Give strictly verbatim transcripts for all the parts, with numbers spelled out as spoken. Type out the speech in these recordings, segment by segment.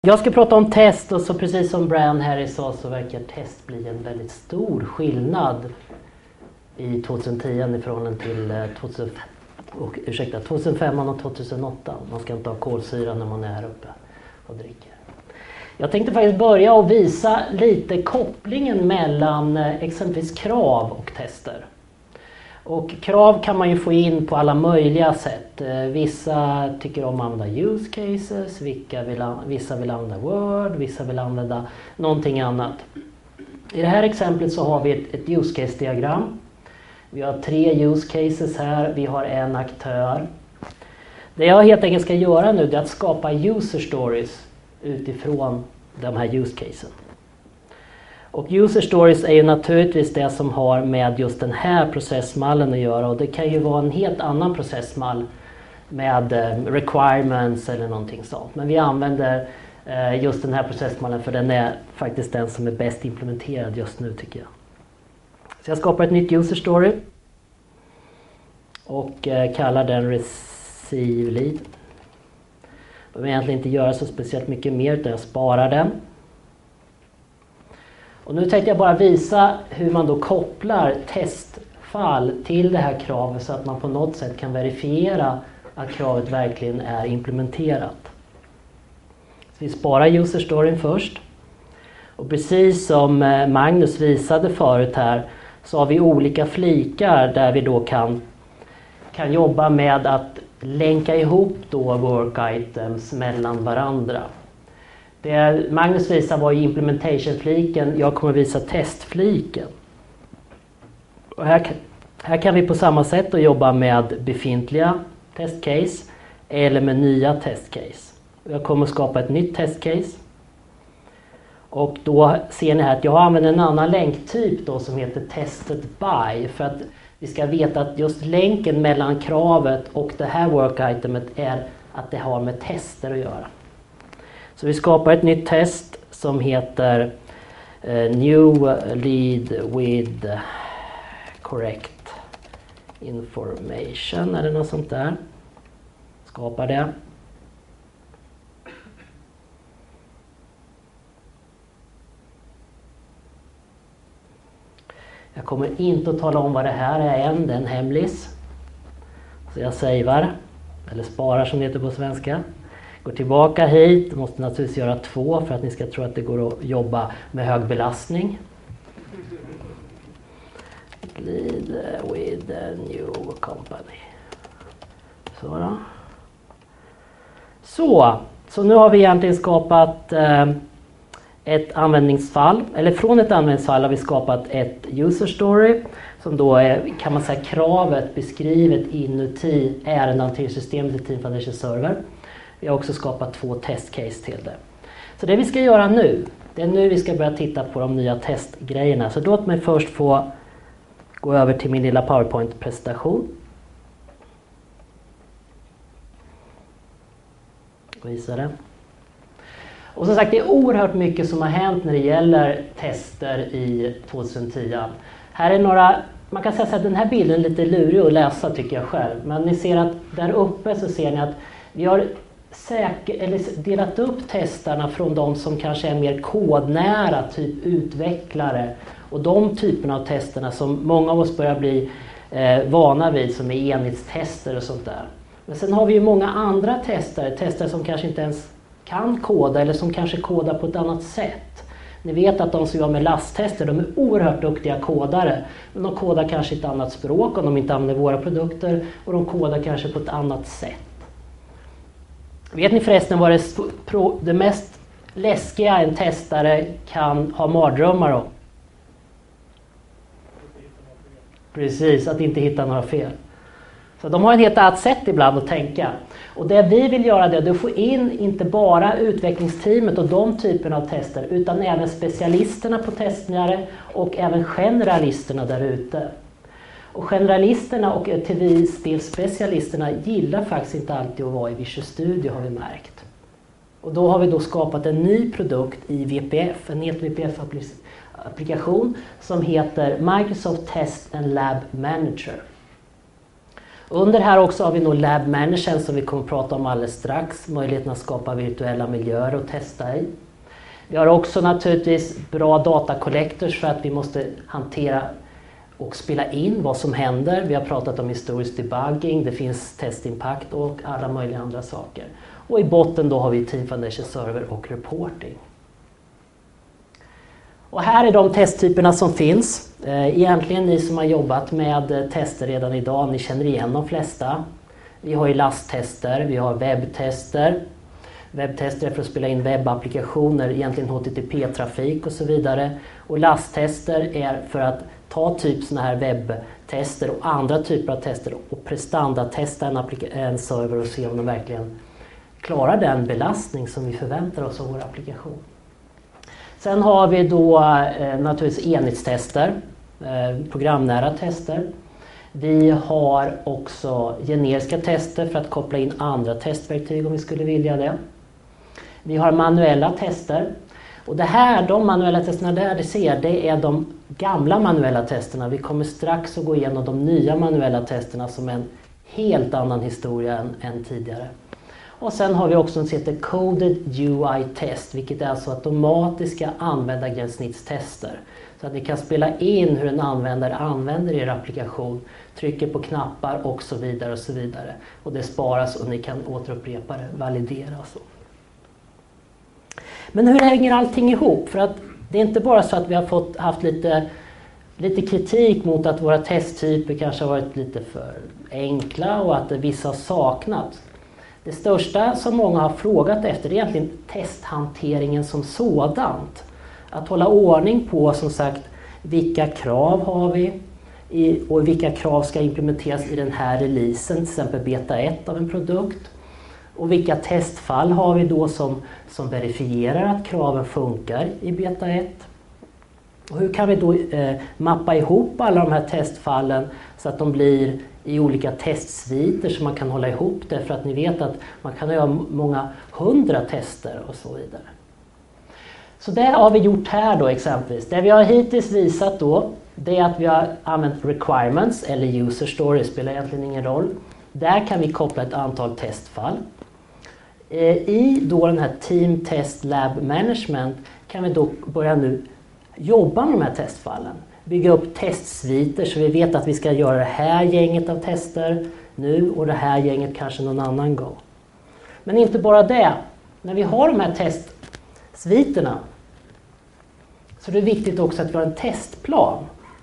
Jag ska prata om test, och så precis som Brian Harris sa så verkar test bli en väldigt stor skillnad i tjugohundratio i förhållande till tjugohundrafem, och, ursäkta, tjugohundrafem och tjugohundraåtta. Man ska inte ha kolsyra när man är här uppe och dricker. Jag tänkte faktiskt börja och visa lite kopplingen mellan exempelvis krav och tester. Och krav kan man ju få in på alla möjliga sätt. Vissa tycker om att använda use cases, vilka vill, vissa vill använda Word, vissa vill använda någonting annat. I det här exemplet så har vi ett, ett use case-diagram. Vi har tre use cases här, vi har en aktör. Det jag helt enkelt ska göra nu är att skapa user stories utifrån de här use casen. Och user stories är ju naturligtvis det som har med just den här processmallen att göra, och det kan ju vara en helt annan processmall med requirements eller någonting sånt. Men vi använder just den här processmallen för den är faktiskt den som är bäst implementerad just nu, tycker jag. Så jag skapar ett nytt user story och kallar den receive lead. Jag behöver egentligen inte göra så speciellt mycket mer, utan jag sparar den. Och nu tänkte jag bara visa hur man då kopplar testfall till det här kravet så att man på något sätt kan verifiera att kravet verkligen är implementerat. Så vi sparar user storyn först. Och precis som Magnus visade förut här så har vi olika flikar där vi då kan, kan jobba med att länka ihop då work items mellan varandra. Det Magnus visade var ju implementation-fliken, jag kommer visa testfliken. Och här, här kan vi på samma sätt då jobba med befintliga testcase eller med nya testcase. Jag kommer skapa ett nytt testcase. Och då ser ni här att jag använder en annan länktyp då som heter tested by, för att vi ska veta att just länken mellan kravet och det här work itemet är att det har med tester att göra. Så vi skapar ett nytt test som heter uh, new lead with correct information eller något sånt där. Skapar det. Jag kommer inte att tala om vad det här är än, det är en hemlis. Så jag savear, eller sparar som det heter på svenska. Går tillbaka hit, måste naturligtvis göra två för att ni ska tro att det går att jobba med hög belastning. Lead with a new company. Så då. Så, så nu har vi egentligen skapat eh, ett användningsfall, eller från ett användningsfall har vi skapat ett user story som då är, kan man säga, kravet beskrivet inuti ärendehanteringssystemet i Team Foundation Server. Vi har också skapat två testcase till det. Så det vi ska göra nu, det är nu vi ska börja titta på de nya testgrejerna. Så låt mig först få gå över till min lilla PowerPoint-presentation. Visa det. Och som sagt, det är oerhört mycket som har hänt när det gäller tester i tjugohundratio. Här är några, man kan säga att den här bilden är lite lurig att läsa tycker jag själv. Men ni ser att där uppe så ser ni att vi har säker, eller delat upp testarna från de som kanske är mer kodnära, typ utvecklare. Och de typerna av testerna som många av oss börjar bli eh, vana vid, som är enhetstester och sånt där. Men sen har vi ju många andra testare, testare som kanske inte ens kan koda eller som kanske kodar på ett annat sätt. Ni vet att de som jobbar med lasttester, de är oerhört duktiga kodare. Men de kodar kanske ett annat språk om de inte använder våra produkter, och de kodar kanske på ett annat sätt. Vet ni förresten vad det, det mest läskiga en testare kan ha mardrömmar om? Precis, att inte hitta några fel. Så de har ett helt annat sätt ibland att tänka. Och det vi vill göra det är att få in inte bara utvecklingsteamet och de typerna av tester, utan även specialisterna på testningar och även generalisterna där ute. Och generalisterna och till viss del specialisterna gillar faktiskt inte alltid att vara i Visual Studio, har vi märkt. Och då har vi då skapat en ny produkt i V P F, en helt V P F-applikation som heter Microsoft Test and Lab Manager. Under här också har vi nog Lab Manager som vi kommer att prata om alldeles strax. Möjligheten att skapa virtuella miljöer och testa i. Vi har också naturligtvis bra data collectors för att vi måste hantera och spela in vad som händer. Vi har pratat om historisk debugging, det finns test impact och alla möjliga andra saker. Och i botten då har vi Team Foundation Server och reporting. Och här är de testtyperna som finns. Egentligen ni som har jobbat med tester redan idag, ni känner igen de flesta. Vi har ju lasttester, vi har webbtester. Webbtester är för att spela in webbapplikationer, egentligen H T T P-trafik och så vidare. Och lasttester är för att ta typ såna här webbtester och andra typer av tester och prestandatesta en, en server och se om de verkligen klarar den belastning som vi förväntar oss av vår applikation. Sen har vi då eh, naturligtvis enhetstester, eh, programnära tester. Vi har också generiska tester för att koppla in andra testverktyg om vi skulle vilja det. Vi har manuella tester. Och det här, de manuella testerna där du ser, det är de gamla manuella testerna. Vi kommer strax att gå igenom de nya manuella testerna som en helt annan historia än, än tidigare. Och sen har vi också något som heter Coded U I Test, vilket är alltså automatiska användargränssnittstester. Så att ni kan spela in hur en användare använder er applikation, trycker på knappar och så vidare och så vidare. Och det sparas och ni kan återupprepa det, validera och så. Men hur hänger allting ihop? För att det är inte bara så att vi har fått, haft lite, lite kritik mot att våra testtyper kanske har varit lite för enkla och att vissa har saknats. Det största som många har frågat efter är egentligen testhanteringen som sådant. Att hålla ordning på som sagt vilka krav har vi i, och vilka krav ska implementeras i den här releasen, till exempel beta ett av en produkt. Och vilka testfall har vi då som, som verifierar att kraven funkar i beta ett. Och hur kan vi då eh, mappa ihop alla de här testfallen så att de blir i olika testsviter så man kan hålla ihop det, för att ni vet att man kan göra många hundra tester och så vidare. Så det har vi gjort här då exempelvis. Det vi har hittills visat då, det är att vi har använt requirements eller user stories, spelar egentligen ingen roll. Där kan vi koppla ett antal testfall. I då den här Team Test Lab Management kan vi då börja nu jobba med de här testfallen. Bygga upp testsviter så vi vet att vi ska göra det här gänget av tester nu och det här gänget kanske någon annan gång. Men inte bara det. När vi har de här testsviterna så är det viktigt också att vi har en testplan.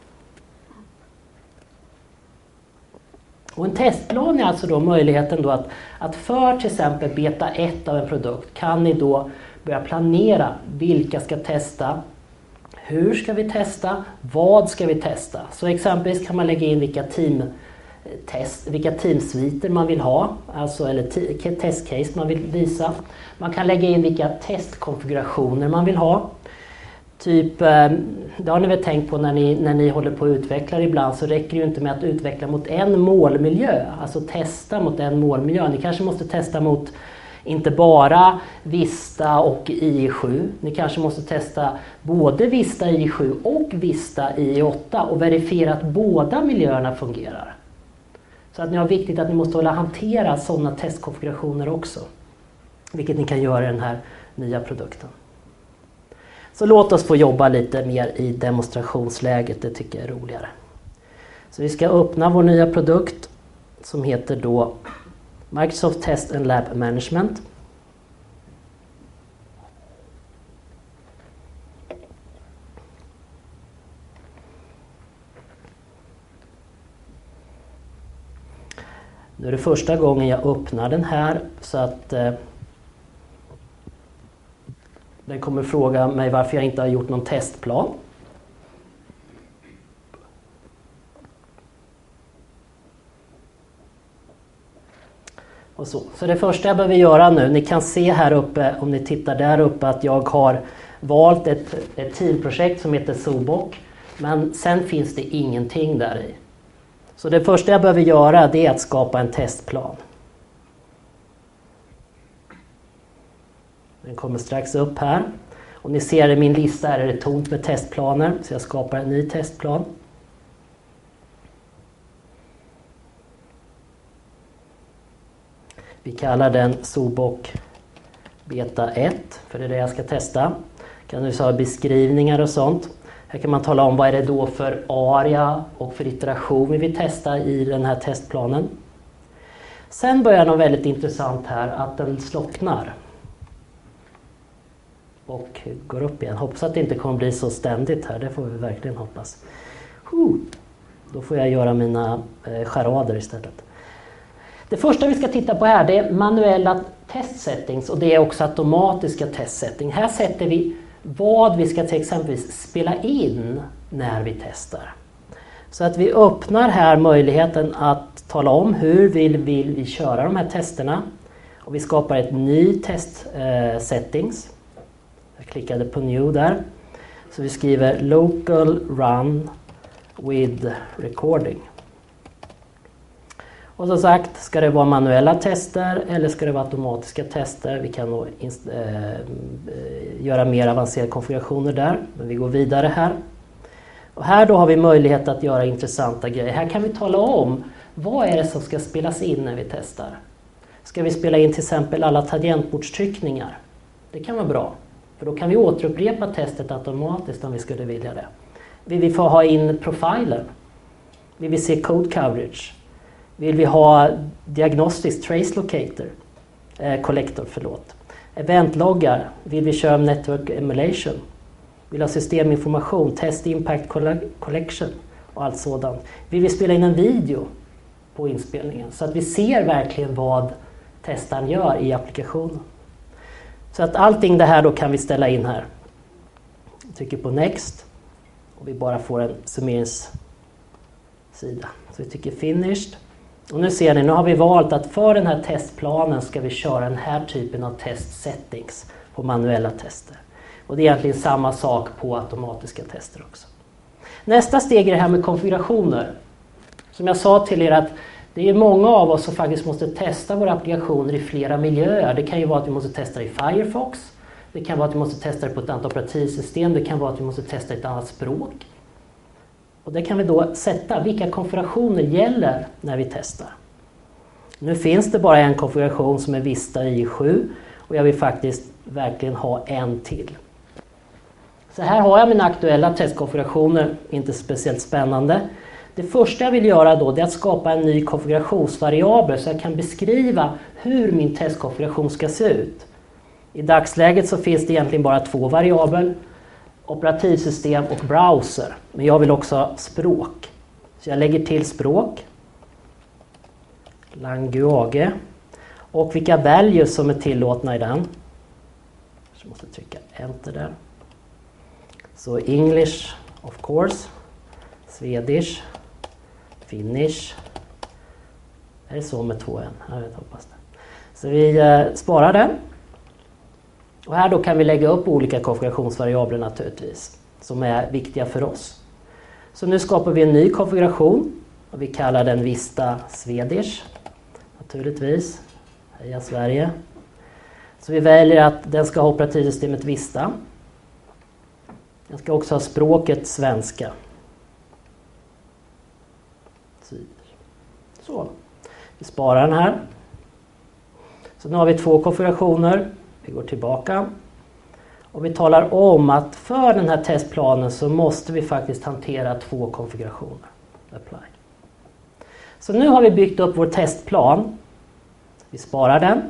Och en testplan är alltså då möjligheten då att, att för till exempel beta ett av en produkt kan ni då börja planera vilka ska testa, hur ska vi testa, vad ska vi testa. Så exempelvis kan man lägga in vilka team test, vilka teamsviter man vill ha, alltså eller testcase man vill visa. Man kan lägga in vilka testkonfigurationer man vill ha. Typ, det har ni väl tänkt på när ni, när ni håller på att utveckla ibland, så räcker det ju inte med att utveckla mot en målmiljö, alltså testa mot en målmiljö. Ni kanske måste testa mot inte bara Vista och I E sju. Ni kanske måste testa både Vista I E sju och Vista I E åtta och verifiera att båda miljöerna fungerar. Så att ni har viktigt att ni måste hålla hantera sådana testkonfigurationer också. Vilket ni kan göra i den här nya produkten. Så låt oss få jobba lite mer i demonstrationsläget, det tycker jag är roligare. Så vi ska öppna vår nya produkt som heter då Microsoft Test and Lab Management. Nu är det första gången jag öppnar den här, så att eh, den kommer fråga mig varför jag inte har gjort någon testplan. Och så. så det första jag behöver göra nu, ni kan se här uppe, om ni tittar där uppe, att jag har valt ett, ett teamprojekt som heter Zobok. Men sen finns det ingenting där i. Så det första jag behöver göra, det är att skapa en testplan. Den kommer strax upp här. Och ni ser i min lista här är det tomt med testplaner, så jag skapar en ny testplan. Vi kallar den Soboc Beta ett, för det är det jag ska testa. Kan du ha beskrivningar och sånt. Här kan man tala om vad är det då för area och för iteration vi vill testa i den här testplanen. Sen börjar något väldigt intressant här, att den slocknar. Och går upp igen. Hoppas att det inte kommer bli så ständigt här, det får vi verkligen hoppas. Då får jag göra mina eh, charader istället. Det första vi ska titta på här, det är manuella testsettings och det är också automatiska testsettings. Här sätter vi vad vi ska till exempelvis spela in när vi testar. Så att vi öppnar här möjligheten att tala om hur vill, vill vi köra de här testerna. Och vi skapar ett ny test eh, settings. Jag klickade på new där. Så vi skriver local run with recording. Och som sagt, ska det vara manuella tester eller ska det vara automatiska tester? Vi kan nog äh, göra mer avancerade konfigurationer där, men vi går vidare här. Och här då har vi möjlighet att göra intressanta grejer. Här kan vi tala om vad är det som ska spelas in när vi testar. Ska vi spela in till exempel alla tangentbordstryckningar? Det kan vara bra, för då kan vi återupprepa testet automatiskt om vi skulle vilja det. Vill vi få ha in profiler? Vill vi se code coverage? Vill vi ha diagnostic trace locator, eh, collector, förlåt. Eventloggar, vill vi köra network emulation. Vill ha systeminformation, test impact collection och allt sådant. Vill vi spela in en video på inspelningen så att vi ser verkligen vad testaren gör i applikationen. Så att allting det här då kan vi ställa in här. Jag trycker på next och vi bara får en summeringssida. Så vi tycker finished. Och nu ser ni, nu har vi valt att för den här testplanen ska vi köra den här typen av test settings på manuella tester. Och det är egentligen samma sak på automatiska tester också. Nästa steg är det här med konfigurationer. Som jag sa till er att det är många av oss som faktiskt måste testa våra applikationer i flera miljöer. Det kan ju vara att vi måste testa i Firefox. Det kan vara att vi måste testa det på ett annat operativsystem. Det kan vara att vi måste testa ett annat språk. Och det kan vi då sätta vilka konfigurationer gäller när vi testar. Nu finns det bara en konfiguration som är Vista I sju och jag vill faktiskt verkligen ha en till. Så här har jag mina aktuella testkonfigurationer, inte speciellt spännande. Det första jag vill göra då är att skapa en ny konfigurationsvariabel så jag kan beskriva hur min testkonfiguration ska se ut. I dagsläget så finns det egentligen bara två variabler. Operativsystem och browser. Men jag vill också ha språk. Så jag lägger till språk. Language. Och vilka values som är tillåtna i den. Så måste jag trycka enter där. Så English of course. Swedish. Finnish. Är det så med två n? Jag vet, hoppas det. Så vi eh, sparar den. Och här då kan vi lägga upp olika konfigurationsvariabler naturligtvis, som är viktiga för oss. Så nu skapar vi en ny konfiguration och vi kallar den Vista Swedish. Naturligtvis. Heja Sverige. Så vi väljer att den ska ha operativsystemet Vista. Den ska också ha språket svenska. Så. Vi sparar den här. Så nu har vi två konfigurationer. Vi går tillbaka och vi talar om att för den här testplanen så måste vi faktiskt hantera två konfigurationer. Apply. Så nu har vi byggt upp vår testplan. Vi sparar den.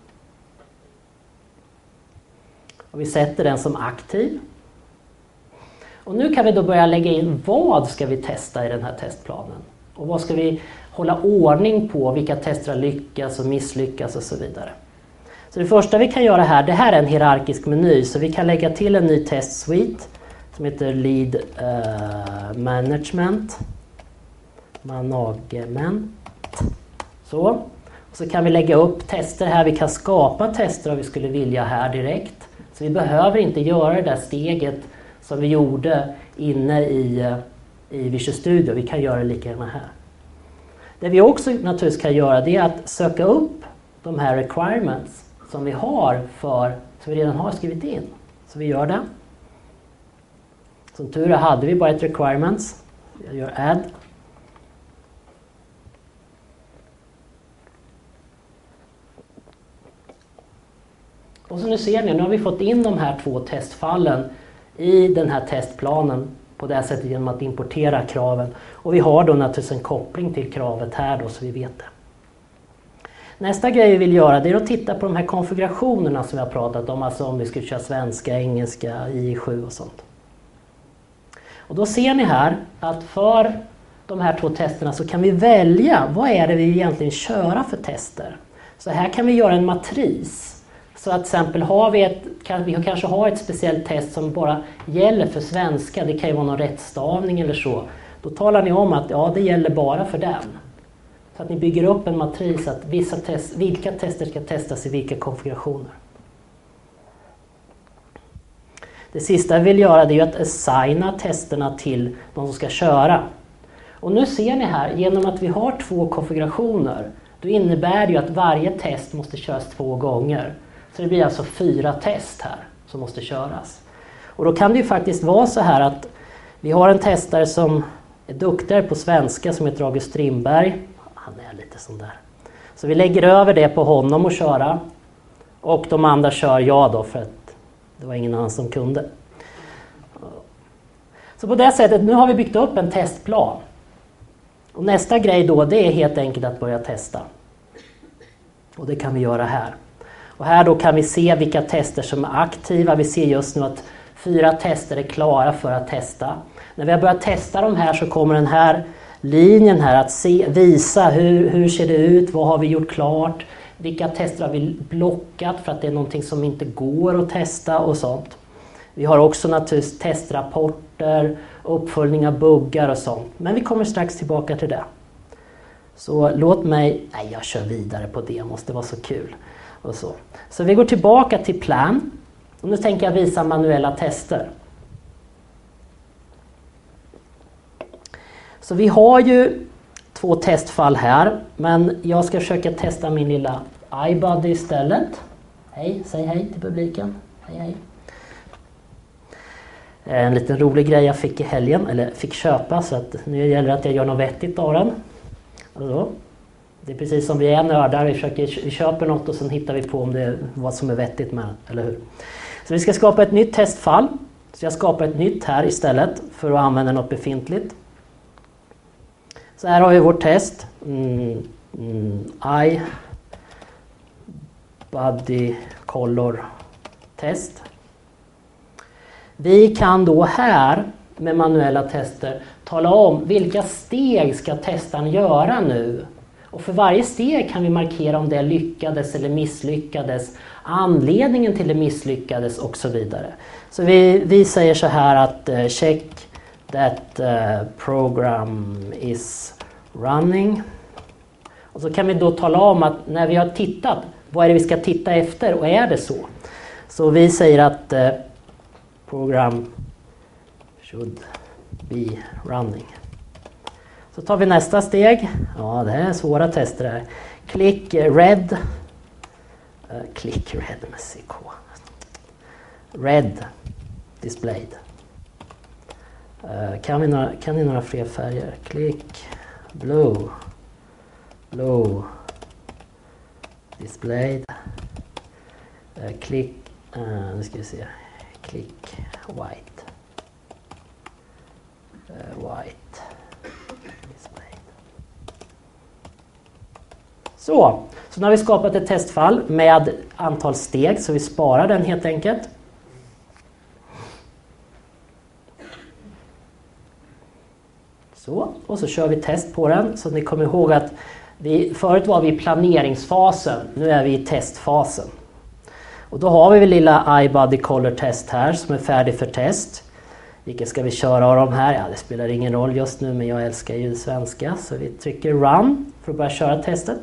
Och vi sätter den som aktiv. Och nu kan vi då börja lägga in vad ska vi testa i den här testplanen. Och vad ska vi hålla ordning på, vilka tester lyckas och misslyckas och så vidare. Så det första vi kan göra här, det här är en hierarkisk meny så vi kan lägga till en ny test suite som heter Lead uh, Management. Management. Så. Och så kan vi lägga upp tester här, vi kan skapa tester om vi skulle vilja här direkt. Så vi behöver inte göra det där steget som vi gjorde inne i, i Visual Studio, vi kan göra det lika gärna här. Det vi också naturligtvis kan göra det är att söka upp de här requirements som vi har för, som vi redan har skrivit in. Så vi gör det. Som tur är hade vi bara ett requirements. Jag gör add. Och så nu ser ni, nu har vi fått in de här två testfallen i den här testplanen på det här sättet genom att importera kraven. Och vi har då naturligtvis en koppling till kravet här då så vi vet det. Nästa grej vi vill göra det är att titta på de här konfigurationerna som vi har pratat om. Alltså om vi ska köra svenska, engelska, I sju och sånt. Och då ser ni här att för de här två testerna så kan vi välja vad är det vi egentligen köra för tester. Så här kan vi göra en matris. Så att till exempel har vi ett, kan vi kanske har ett speciellt test som bara gäller för svenska. Det kan ju vara någon rättstavning eller så. Då talar ni om att ja, det gäller bara för den. Så att ni bygger upp en matris att vissa test, vilka tester ska testas i vilka konfigurationer. Det sista vi vill göra det är att assigna testerna till de som ska köra. Och nu ser ni här, genom att vi har två konfigurationer, då innebär det ju att varje test måste köras två gånger. Så det blir alltså fyra test här som måste köras. Och då kan det ju faktiskt vara så här att vi har en testare som är duktigare på svenska som heter August Strindberg. Han är lite sån där. Så vi lägger över det på honom att köra. Och de andra kör jag då för att det var ingen annan som kunde. Så på det sättet, nu har vi byggt upp en testplan. Och nästa grej då, det är helt enkelt att börja testa. Och det kan vi göra här. Och här då kan vi se vilka tester som är aktiva. Vi ser just nu att fyra tester är klara för att testa. När vi har börjat testa de här så kommer den här linjen här att se, visa hur, hur ser det ut, vad har vi gjort klart, vilka tester har vi blockat för att det är någonting som inte går att testa och sånt. Vi har också naturligtvis testrapporter, uppföljning av buggar och sånt. Men vi kommer strax tillbaka till det. Så låt mig, nej jag kör vidare på det, måste vara så kul. Och så. så vi går tillbaka till plan. Och nu tänker jag visa manuella tester. Så vi har ju två testfall här, men jag ska försöka testa min lilla iBuddy istället. Hej, säg hej till publiken. Hej, hej. En liten rolig grej jag fick i helgen, eller fick köpa, så att nu gäller det att jag gör något vettigt av den. Alltså, det är precis som vi är nördar, vi, försöker, vi köper något och sen hittar vi på om det är vad som är vettigt med, eller hur? Så vi ska skapa ett nytt testfall. Så jag skapar ett nytt här istället för att använda något befintligt. Så här har vi vårt test. Mm, mm, I body color test. Vi kan då här med manuella tester tala om vilka steg ska testaren göra nu. Och för varje steg kan vi markera om det lyckades eller misslyckades, anledningen till det misslyckades och så vidare. Så vi, vi säger så här att uh, check that uh, program is running. Och så kan vi då tala om att när vi har tittat, vad är det vi ska titta efter och är det så? Så vi säger att uh, program should be running. Så tar vi nästa steg. Ja, det här är svåra tester här. Click red. Uh, click red med C K. Red displayed. Uh, kan, vi några, kan ni några fler färger? Click blue. Blue displayed. Uh, click, uh, nu ska vi se. Click white. Uh, white. Så, så nu har vi skapat ett testfall med antal steg, så vi sparar den helt enkelt. Så, och så kör vi test på den, så ni kommer ihåg att vi, förut var vi i planeringsfasen, nu är vi i testfasen. Och då har vi väl lilla iBuddy color test här som är färdig för test. Vilka ska vi köra av de här? Ja, det spelar ingen roll just nu, men jag älskar ju svenska, så vi trycker run för att börja köra testet.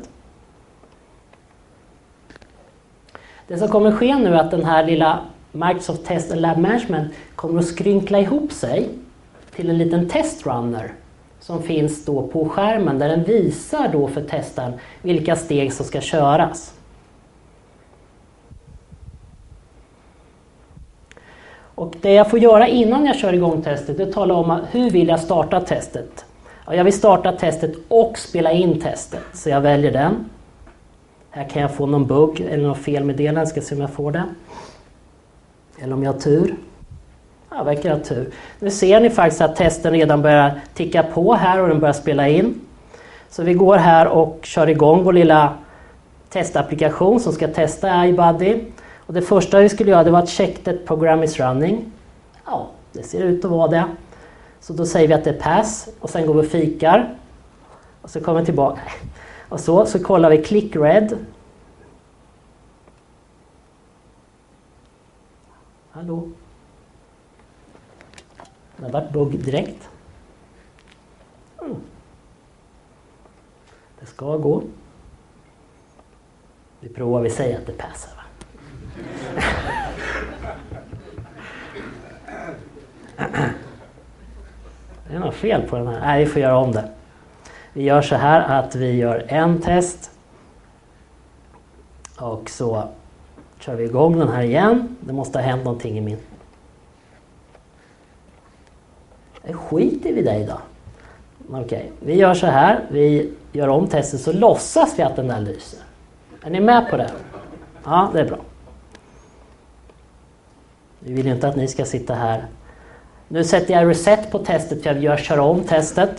Det som kommer ske nu är att den här lilla Microsoft Test and Lab Management kommer att skrynkla ihop sig till en liten testrunner som finns då på skärmen, där den visar då för testaren vilka steg som ska köras. Och det jag får göra innan jag kör igång testet, det är att tala om hur vill jag starta testet. Ja, jag vill starta testet och spela in testet, så jag väljer den. Här kan jag få någon bugg eller något fel med delen. Ska se om jag får det. Eller om jag har tur. Ja, verkar ha tur. Nu ser ni faktiskt att testen redan börjar ticka på här och den börjar spela in. Så vi går här och kör igång vår lilla testapplikation som ska testa iBuddy. Och det första vi skulle göra, det var att check that program is running. Ja, det ser ut att vara det. Så då säger vi att det är pass och sen går vi och fikar. Och så kommer vi tillbaka. Och så, så kollar vi click red. Hallå? Det har varit bugg direkt. Mm. Det ska gå. Vi provar, vi säger att det passar, va? Det är något fel på den här. Nej, vi får göra om det. Vi gör så här att vi gör en test. Och så kör vi igång den här igen. Det måste ha hänt någonting i min. Skiter vi dig då? Okej, okay. Vi gör så här. Vi gör om testet så låtsas vi att den där lyser. Är ni med på det? Ja, det är bra. Vi vill ju inte att ni ska sitta här. Nu sätter jag reset på testet för jag gör köra om testet.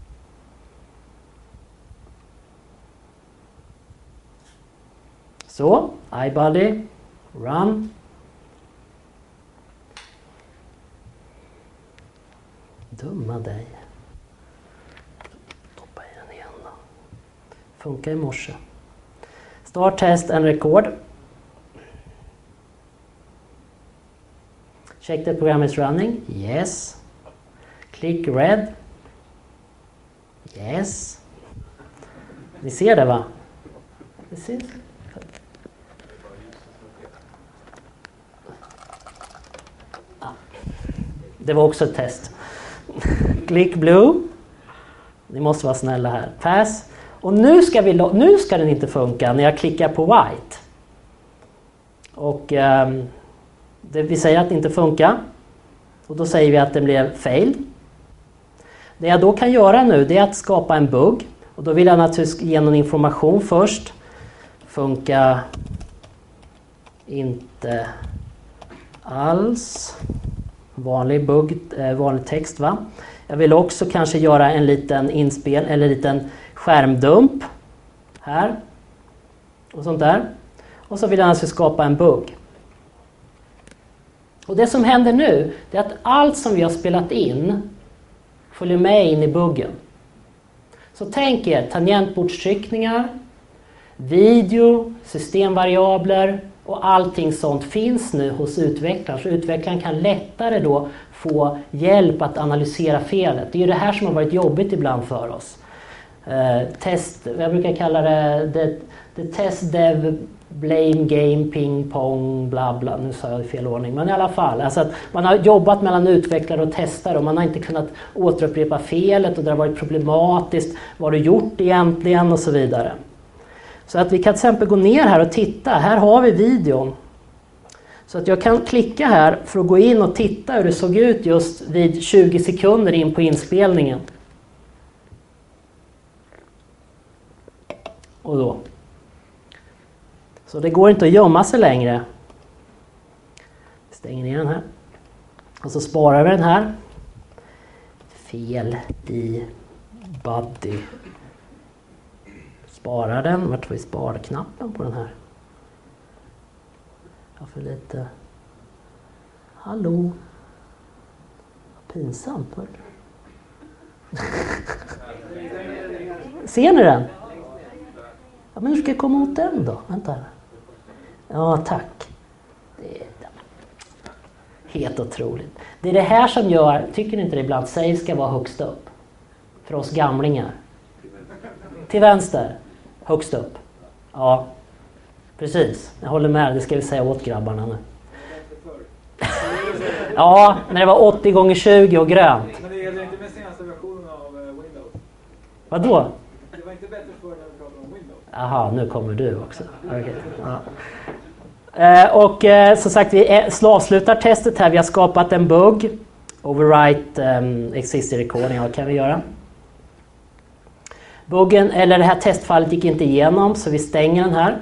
Så, iBuddy, run. Dumma dig. Stoppa i den igen då. Funkar i morse. Start test and record. Check the program is running. Yes. Click red. Yes. Ni ser det, va? Ni ser. Ah. Det var också ett test. Click blue. Ni måste vara snälla här. Pass. Och nu ska, vi, nu ska den inte funka när jag klickar på white. Och um, det, vi säger att det inte funkar. Och då säger vi att det blev fail. Det jag då kan göra nu, det är att skapa en bugg. Och då vill jag naturligtvis ge någon information först. Funkar inte alls. Vanlig bugg, eh, vanlig text, va? Jag vill också kanske göra en liten inspel eller en liten skärmdump här och sånt där. Och så vill jag alltså skapa en bugg. Och det som händer nu, det är att allt som vi har spelat in följer med in i buggen. Så tänk er tangentbordstryckningar, video, systemvariabler och allting sånt finns nu hos utvecklaren. Så utvecklaren kan lättare då få hjälp att analysera felet. Det är ju det här som har varit jobbigt ibland för oss. Uh, test, jag brukar kalla det the, the test dev blame game ping pong bla bla, nu sa jag i fel ordning, men i alla fall alltså att man har jobbat mellan utvecklare och testare och man har inte kunnat återupprepa felet och det har varit problematiskt, vad har du gjort egentligen och så vidare. Så att vi kan till exempel gå ner här och titta, här har vi videon. Så att jag kan klicka här för att gå in och titta hur det såg ut just vid tjugo sekunder in på inspelningen. Och då. Så det går inte att gömma sig längre. Stänger ner den här. Och så sparar vi den här. Fel i Buddy. Sparar den. Vart får vi sparknappen på den här? Jag får lite... Hallå? Pinsamt. Ser ni den? Ja, men hur ska jag komma åt den då? Vänta här. Ja, tack. Det är helt otroligt. Det är det här som gör, tycker ni inte det ibland, save ska vara högst upp. För oss gamlingar. Till vänster. Högst upp. Ja, precis. Jag håller med, det ska vi säga åt grabbarna nu. Ja, när det var åttio gånger tjugo och grönt. Men det gäller inte med senaste versionen av Windows. Vadå? Det var inte bättre för när vi pratade om Windows. Jaha, nu kommer du också. Okay. Ja. Eh, och eh, som sagt, vi avslutar testet här. Vi har skapat en bugg. Overwrite um, existing recording. Vad kan vi göra? Buggen, eller det här testfallet gick inte igenom, så vi stänger den här.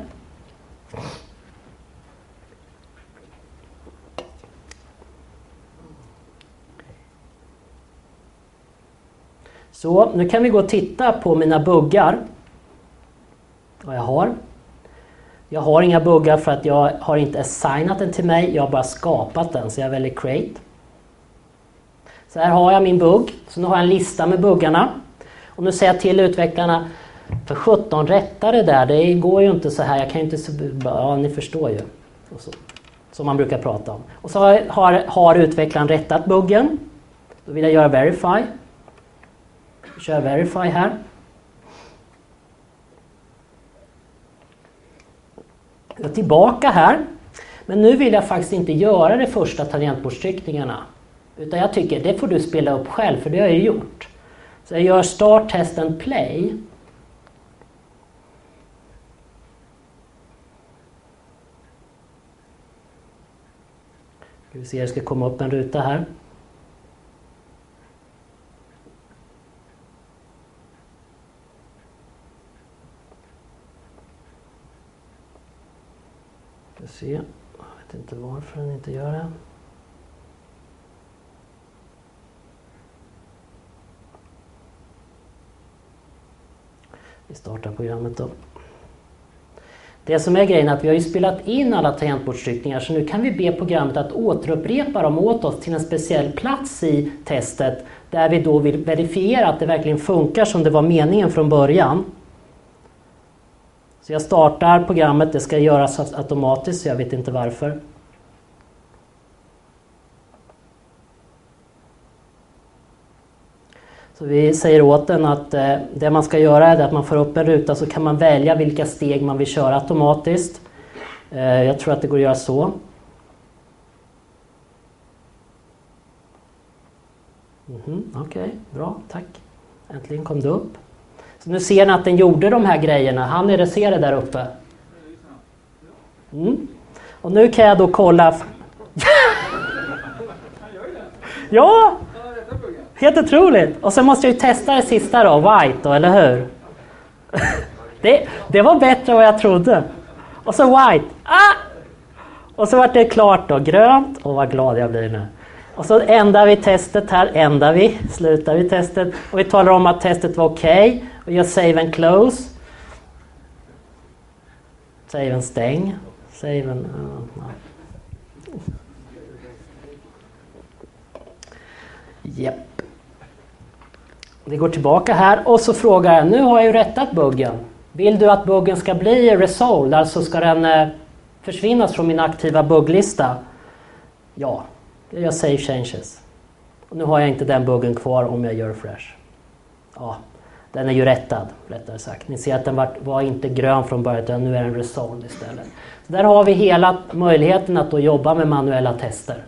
Så, nu kan vi gå och titta på mina buggar. Vad jag har. Jag har inga buggar för att jag har inte assignat den till mig. Jag har bara skapat den, så jag väljer create. Så här har jag min bugg. Så nu har jag en lista med buggarna. Och nu säger jag till utvecklarna, för sjutton rätta det där. Det går ju inte så här. Jag kan ju inte så... Ja, ni förstår ju. Och så, som man brukar prata om. Och så har, har, har utvecklaren rättat buggen. Då vill jag göra verify. Vi kör verify här. Jag är tillbaka här. Men nu vill jag faktiskt inte göra de första tangentbordstryckningarna. Utan jag tycker, det får du spela upp själv, för det har jag gjort. Så jag gör start, test and play. Ska vi se, det ska komma upp en ruta här. Ska se, jag vet inte varför den inte gör det. Vi startar programmet då. Det som är grejen är att vi har ju spelat in alla tangentbordstryckningar, så nu kan vi be programmet att återupprepa dem åt oss till en speciell plats i testet där vi då vill verifiera att det verkligen funkar som det var meningen från början. Så jag startar programmet, det ska göras automatiskt så jag vet inte varför. Så vi säger åt den att eh, det man ska göra är att man får upp en ruta, så kan man välja vilka steg man vill köra automatiskt. Eh, jag tror att det går att göra så. Mm-hmm, Okej, okay, bra, tack. Äntligen kom det upp. Så nu ser ni att den gjorde de här grejerna. Han är det, ser det där uppe. Mm. Och nu kan jag då kolla. Ja! Helt otroligt. Och så måste jag ju testa det sista då, white då, eller hur? det, det var bättre än vad jag trodde. Och så white. Ah! Och så var det klart då, grönt. Och vad glad jag blir nu. Och så ändrar vi testet här, ändrar vi, slutar vi testet. Och vi talar om att testet var okej. Okay. Och gör save and close. Save and stäng. Save and... Uh, no. Japp. Vi går tillbaka här och så frågar jag, nu har jag ju rättat buggen. Vill du att buggen ska bli resolved, alltså ska den eh, försvinnas från min aktiva bugglista? Ja, jag gör save changes. Och nu har jag inte den buggen kvar om jag gör fresh. Ja, den är ju rättad, rättare sagt. Ni ser att den var, var inte grön från början, utan nu är den resolved istället. Så där har vi hela möjligheten att då jobba med manuella tester.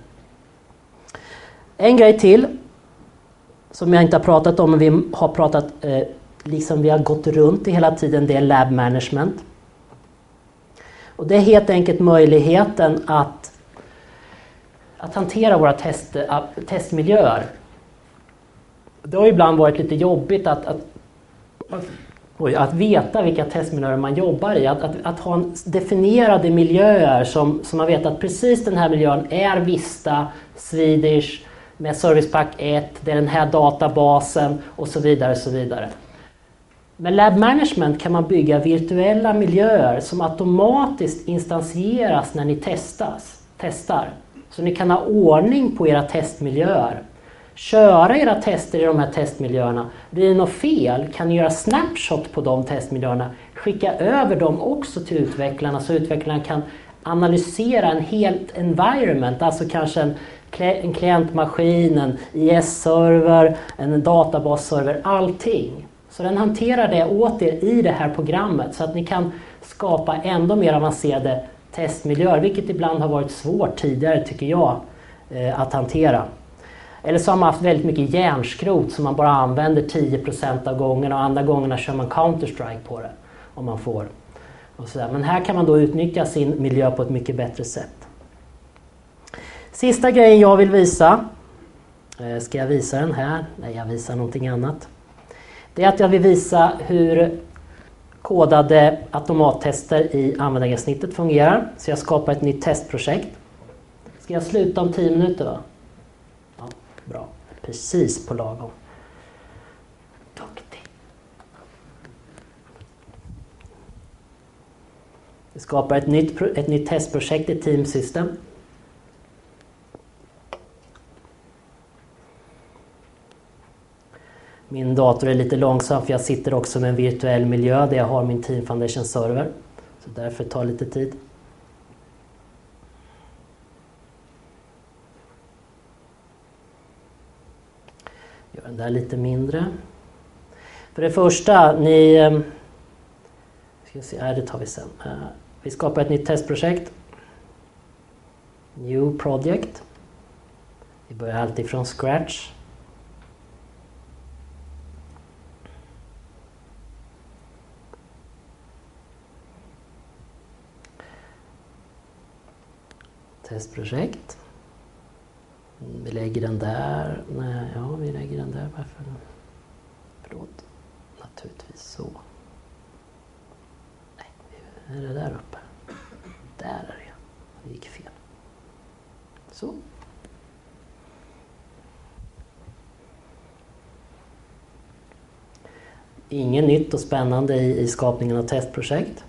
En grej till som jag inte har pratat om, men vi har pratat eh, liksom vi har gått runt i hela tiden, det är lab management. Och det är helt enkelt möjligheten att, att hantera våra test, äh, testmiljöer. Det har ibland varit lite jobbigt att, att, att, oj, att veta vilka testmiljöer man jobbar i. Att, att, att ha en definierade miljöer som, som man vet att precis den här miljön är Vista, Swedish, med Service Pack ett, det är den här databasen och så vidare. Och så vidare. Med Lab Management kan man bygga virtuella miljöer som automatiskt instansieras när ni testas, testar. Så ni kan ha ordning på era testmiljöer. Köra era tester i de här testmiljöerna. Blir det något fel kan ni göra snapshot på de testmiljöerna. Skicka över dem också till utvecklarna så utvecklarna kan analysera en helt environment, alltså kanske en en klientmaskin, en I S-server, en databasserver, allting. Så den hanterar det åt er i det här programmet så att ni kan skapa ändå mer avancerade testmiljöer, vilket ibland har varit svårt tidigare tycker jag att hantera. Eller så har man haft väldigt mycket järnskrot som man bara använder tio procent av gångerna och andra gångerna kör man Counter-Strike på det om man får. Och så där. Men här kan man då utnyttja sin miljö på ett mycket bättre sätt. Sista grejen jag vill visa, ska jag visa den här? Nej, jag visar någonting annat. det är att jag vill visa hur kodade automattester i användargränssnittet fungerar. Så jag skapar ett nytt testprojekt. Ska jag sluta om tio minuter va? Ja, bra. Precis på lagom. Duktig. Vi skapar ett nytt, ett nytt testprojekt i Team System. Min dator är lite långsam för jag sitter också med en virtuell miljö där jag har min Team Foundation server. Så därför tar det lite tid. Gör den där lite mindre. För det första, ni... Ska se, nej, det tar vi sen. Vi skapar ett nytt testprojekt. New project. Vi börjar alltid från scratch. Testprojekt. Vi lägger den där. Nej, ja, vi lägger den där. Varför? Förlåt. Naturligtvis så. Nej, är det där uppe? Där är det. Det gick fel. Så. Inget nytt och spännande i, i skapningen av testprojekt.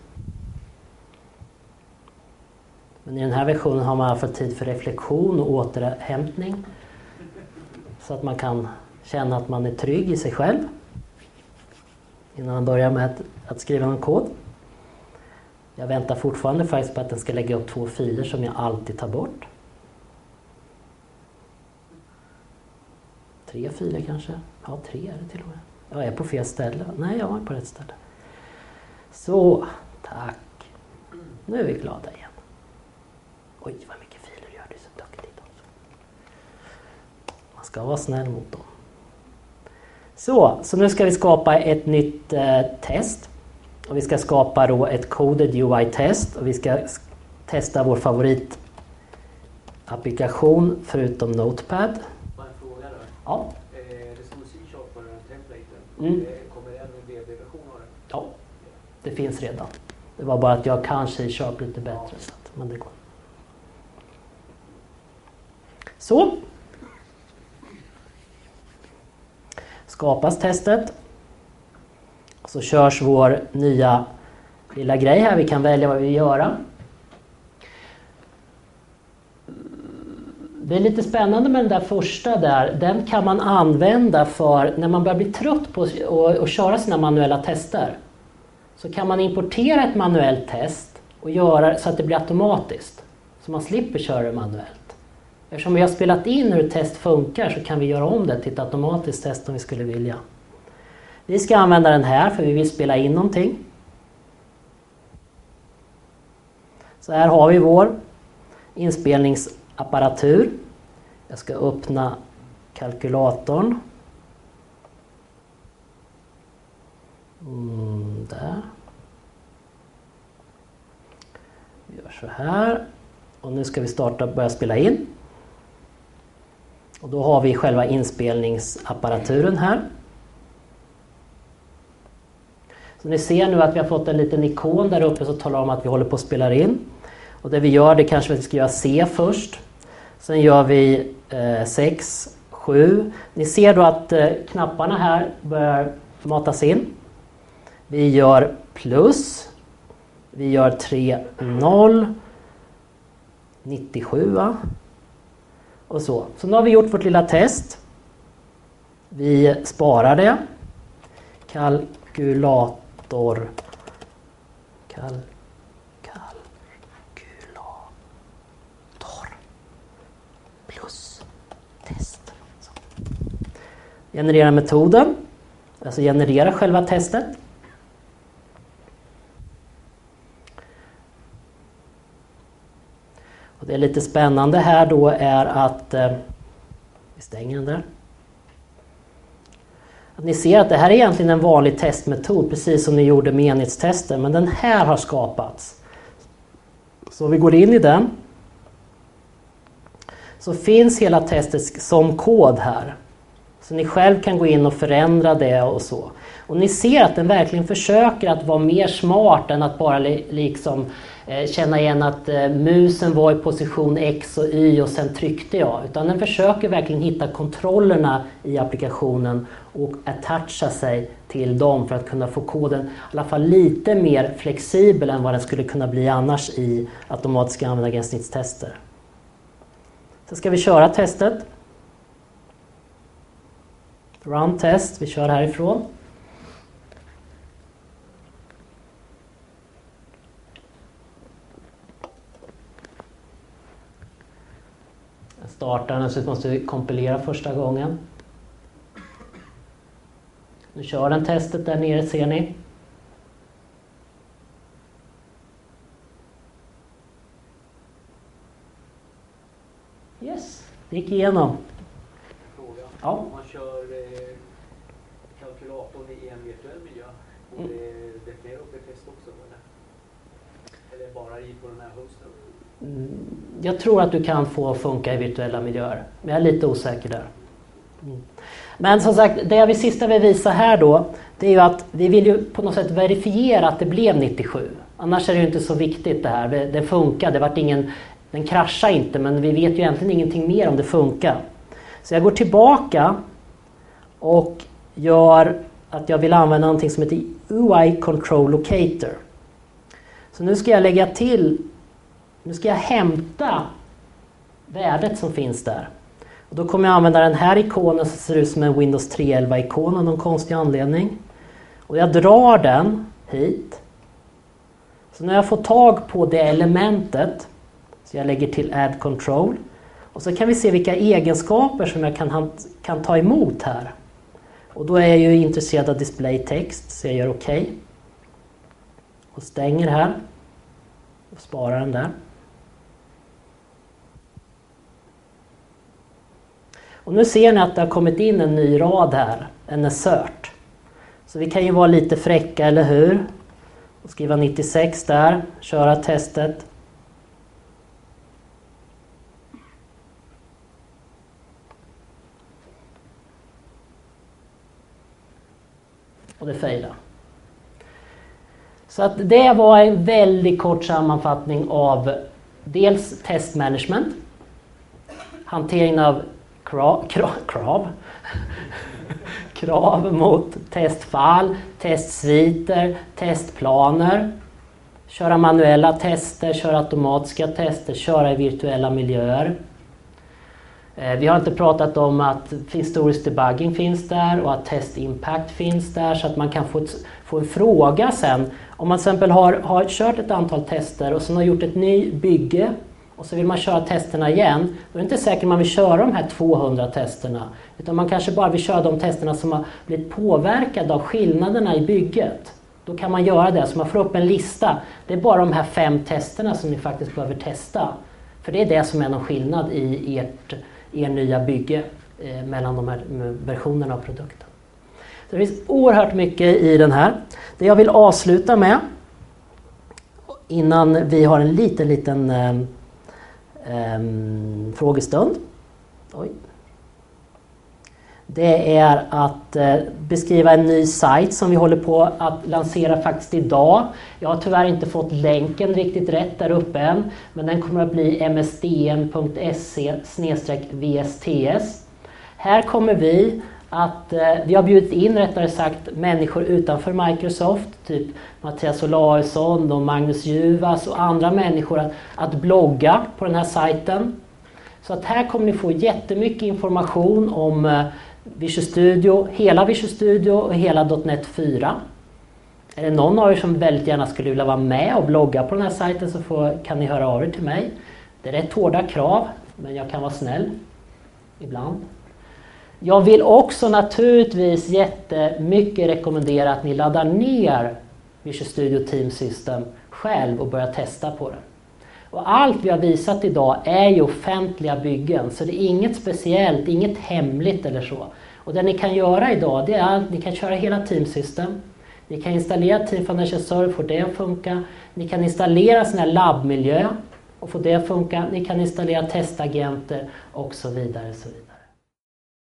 Men i den här versionen har man i alla fall tid för reflektion och återhämtning. Så att man kan känna att man är trygg i sig själv. Innan man börjar med att, att skriva en kod. Jag väntar fortfarande faktiskt på att den ska lägga upp två filer som jag alltid tar bort. Tre filer kanske? Ja, tre är det till och med. Jag är på fel ställe. Nej, jag är på rätt ställe. Så, tack. Nu är vi glada igen. Oj, vad mycket filer gör, det är så duktigt också. Man ska vara snäll mot dem. Så, så nu ska vi skapa ett nytt eh, test. Och vi ska skapa då ett coded U I-test. Och vi ska testa vår favoritapplikation förutom Notepad. Bara en fråga då. Ja. Eh, det står C-sharp på den här templaten. Mm. Eh, kommer det en V B-version av den? Ja, det finns redan. Det var bara att jag kanske C-sharp lite bättre. Så att, men det går. Så. Skapas testet. Så körs vår nya lilla grej här. Vi kan välja vad vi vill göra. Det är lite spännande med den där första där. Den kan man använda för när man börjar bli trött på att och, och köra sina manuella tester. Så kan man importera ett manuellt test och göra så att det blir automatiskt. Så man slipper köra det manuellt. Eftersom vi har spelat in hur ett test funkar så kan vi göra om det till ett automatiskt test om vi skulle vilja. Vi ska använda den här för vi vill spela in någonting. Så här har vi vår inspelningsapparatur. Jag ska öppna kalkylatorn. Mm, där. Vi gör så här. Och nu ska vi starta och börja spela in. Och då har vi själva inspelningsapparaturen här. Så ni ser nu att vi har fått en liten ikon där uppe som talar om att vi håller på att spela in. Och det vi gör det kanske vi ska göra C först. Sen gör vi eh, sex, sju. Ni ser då att eh, knapparna här börjar matas in. Vi gör plus. Vi gör tre, noll. nittiosju va? Och så. Så nu har vi gjort vårt lilla test. Vi sparar det. Kalkylator. Kal, kalkylator. Plus test. Så. Generera metoden. Alltså generera själva testet. Och det är lite spännande här då är att eh, vi stänger den där. Att ni ser att det här är egentligen en vanlig testmetod precis som ni gjorde med enhetstester, men den här har skapats. Så vi går in i den. Så finns hela testet som kod här. Så ni själv kan gå in och förändra det och så. Och ni ser att den verkligen försöker att vara mer smart än att bara liksom eh, känna igen att eh, musen var i position X och Y och sen tryckte jag. Utan den försöker verkligen hitta kontrollerna i applikationen och attacha sig till dem för att kunna få koden i alla fall lite mer flexibel än vad den skulle kunna bli annars i automatiska användargränssnittstester. Så ska vi köra testet. Run test, vi kör härifrån. Jag startar den, så måste vi kompilera första gången. Nu kör den testet där nere, ser ni. Yes, det gick igenom. Fråga. Ja. Om man kör eh, kalkylatorn i en virtuell miljö, och Mm. det definierar upp ett test också, eller? Eller bara i på den här hosten? Mm, Jag tror att du kan få funka i virtuella miljöer, men jag är lite osäker där. Mm. Men som sagt, det vi sista vill visa här då, det är ju att vi vill ju på något sätt verifiera att det blev nittiosju. Annars är det ju inte så viktigt det här. Det, det funkar, det vart ingen, den kraschar inte, men vi vet ju egentligen ingenting mer om det funkar. Så jag går tillbaka och gör att jag vill använda någonting som heter U I Control Locator. Så nu ska jag lägga till, nu ska jag hämta värdet som finns där. Och då kommer jag använda den här ikonen som ser ut som en Windows tre elva-ikon av någon konstig anledning. Och jag drar den hit. Så när jag får tag på det elementet, så jag lägger till Add Control. Och så kan vi se vilka egenskaper som jag kan, kan ta emot här. Och då är jag ju intresserad av display text, så jag gör OK. Och stänger här. Och sparar den där. Och nu ser ni att det har kommit in en ny rad här, en assert. Så vi kan ju vara lite fräcka, eller hur? Och skriva nittiosex där, köra testet. Och det failar. Så att det var en väldigt kort sammanfattning av dels testmanagement, hanteringen av krav, krav, krav. krav mot testfall, testsviter, testplaner, köra manuella tester, köra automatiska tester, köra i virtuella miljöer. Vi har inte pratat om att historisk debugging finns där och att test impact finns där, så att man kan få, ett, få en fråga sen. Om man till exempel har, har kört ett antal tester och sen har gjort ett ny bygge och så vill man köra testerna igen, då är det inte säkert man vill köra de här tvåhundra testerna. Utan man kanske bara vill köra de testerna som har blivit påverkade av skillnaderna i bygget. Då kan man göra det, så man får upp en lista. Det är bara de här fem testerna som ni faktiskt behöver testa. För det är det som är någon skillnad i ert, er nya bygge eh, mellan de här versionerna av produkten. Så det finns oerhört mycket i den här. Det jag vill avsluta med, innan vi har en liten, liten eh, eh, frågestund. Oj. Det är att eh, beskriva en ny sajt som vi håller på att lansera faktiskt idag. Jag har tyvärr inte fått länken riktigt rätt där uppe än, men den kommer att bli m s d n punkt s e slash v s t s. Här kommer vi att, eh, vi har bjudit in rättare sagt människor utanför Microsoft, typ Mattias Olausson och Magnus Juvas och andra människor att, att blogga på den här sajten. Så att här kommer ni få jättemycket information om eh, Visual Studio, hela Visual Studio och hela .NET fyra. Är det någon av er som väldigt gärna skulle vilja vara med och blogga på den här sajten, så får, kan ni höra av er till mig. Det är rätt hårda krav, men jag kan vara snäll ibland. Jag vill också naturligtvis jättemycket rekommendera att ni laddar ner Visual Studio Team System själv och börjar testa på det. Och allt vi har visat idag är ju offentliga byggen, så det är inget speciellt, inget hemligt eller så. Och det ni kan göra idag, det är att ni kan köra hela Team System. Ni kan installera Team Financial Server, få det att funka. Ni kan installera sån här labbmiljö och få det att funka. Ni kan installera testagenter och så vidare. Så vidare.